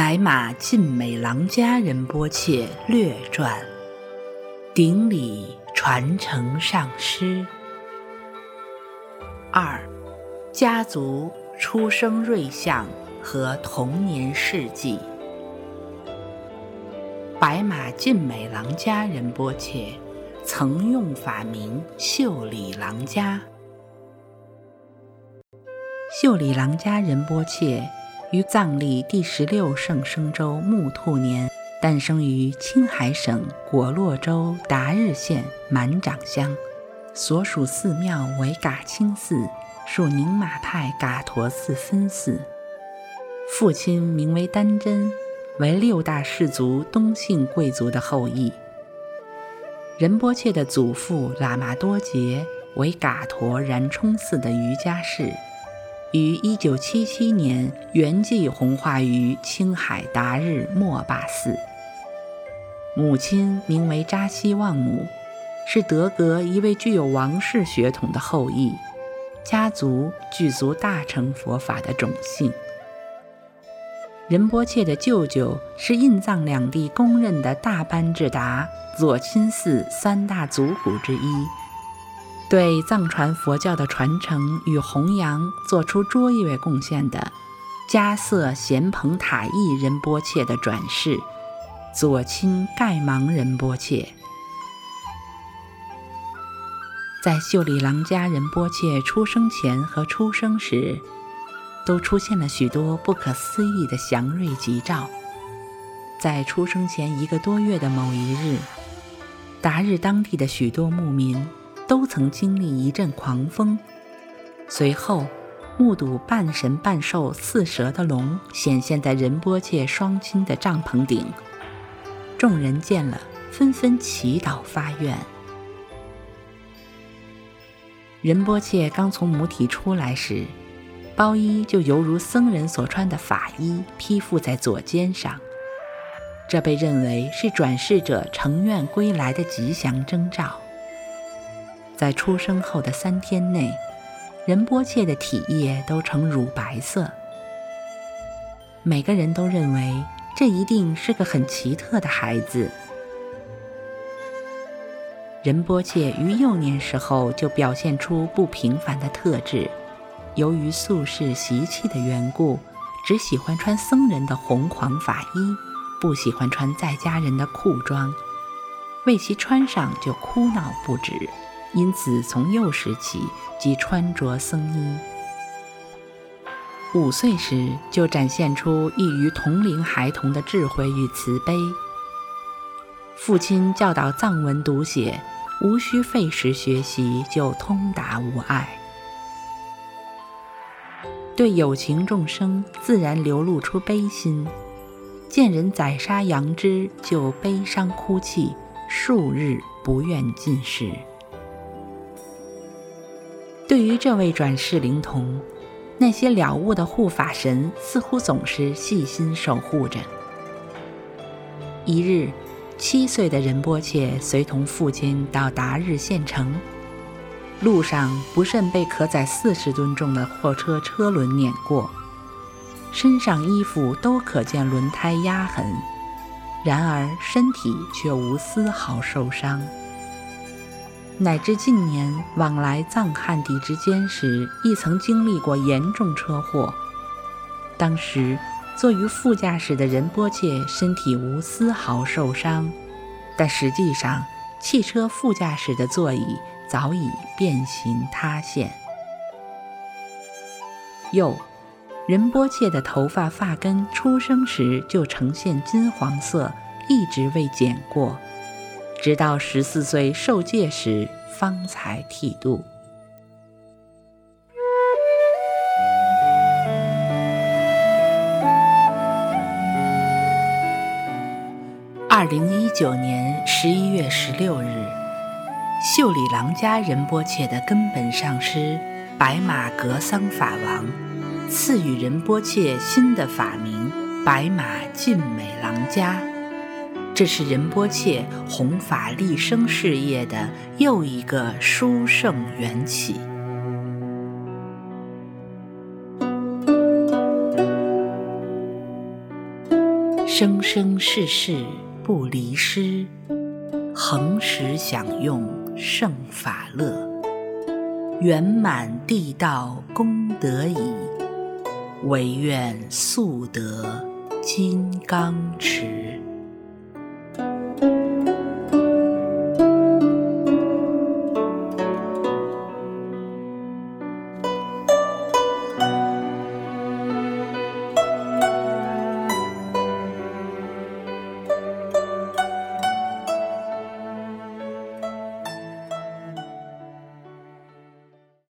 白马晋美郎家仁波切略传，顶礼传承上师。2. 家族出生瑞相和童年事迹。白马晋美郎家仁波切曾用法名秀里郎家。秀里郎家仁波切于藏历第16圣生周木兔年诞生于青海省果洛州达日县满长乡，所属寺庙为噶清寺，属宁玛派噶陀寺分寺。父亲名为丹真，为6大氏族东姓贵族的后裔。仁波切的祖父喇嘛多杰为噶陀然冲寺的瑜伽士，于1977年圆寂红化于青海达日莫巴寺。母亲名为扎西旺姆，是德格一位具有王室血统的后裔，家族具足大乘佛法的种姓。仁波切的舅舅是印藏两地公认的大班智达左钦寺3大祖古之一，对藏传佛教的传承与弘扬做出卓越贡献的迦瑟贤彭塔义仁波切的转世左钦盖芒仁波切。在秀里郎家仁波切出生前和出生时，都出现了许多不可思议的祥瑞吉兆。在出生前1个多月的某一日，达日当地的许多牧民都曾经历一阵狂风，随后目睹半神半兽似蛇的龙显现在仁波切双亲的帐篷顶，众人见了纷纷祈祷发愿。仁波切刚从母体出来时，包衣就犹如僧人所穿的法衣披覆在左肩上，这被认为是转世者成愿归来的吉祥征兆。在出生后的3天内，仁波切的体液都呈乳白色，每个人都认为这一定是个很奇特的孩子。仁波切于幼年时候就表现出不平凡的特质，由于宿世习气的缘故，只喜欢穿僧人的红黄法衣，不喜欢穿在家人的裤装，为其穿上就哭闹不止，因此从幼时起即穿着僧衣。5岁时就展现出异于同龄孩童的智慧与慈悲。父亲教导藏文读写，无需费时学习就通达无碍。对有情众生自然流露出悲心，见人宰杀羊只就悲伤哭泣，数日不愿进食。对于这位转世灵童，那些了悟的护法神似乎总是细心守护着。一日，7岁的仁波切随同父亲到达日县城，路上不慎被可载40吨重的货车车轮碾过，身上衣服都可见轮胎压痕，然而身体却无丝毫受伤。乃至近年往来藏汉地之间时，亦曾经历过严重车祸。当时坐于副驾驶的仁波切身体无丝毫受伤，但实际上汽车副驾驶的座椅早已变形塌陷。又，仁波切的头发发根出生时就呈现金黄色，一直未剪过，直到14岁受戒时方才剃度。2019年11月16日，秀里郎家仁波切的根本上师白马格桑法王赐予仁波切新的法名白马晋美郎家，这是仁波切弘法立生事业的又一个殊胜缘起。 生生世世不离师，恒时享用圣法乐。圆满地道功德已，唯愿速得金刚持。